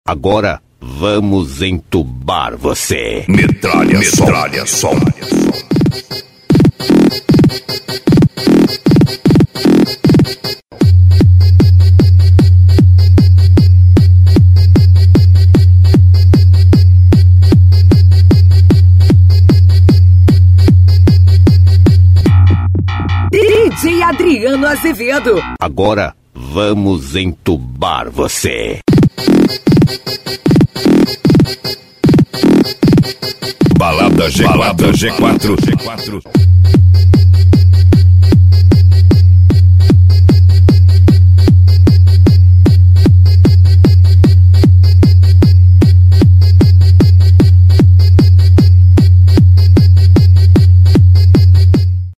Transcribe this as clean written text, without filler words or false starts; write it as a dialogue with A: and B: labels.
A: Agora vamos entubar você.
B: Metralha som.
C: DJ Adriano Azevedo.
A: Agora vamos entubar você.
B: Balada G4.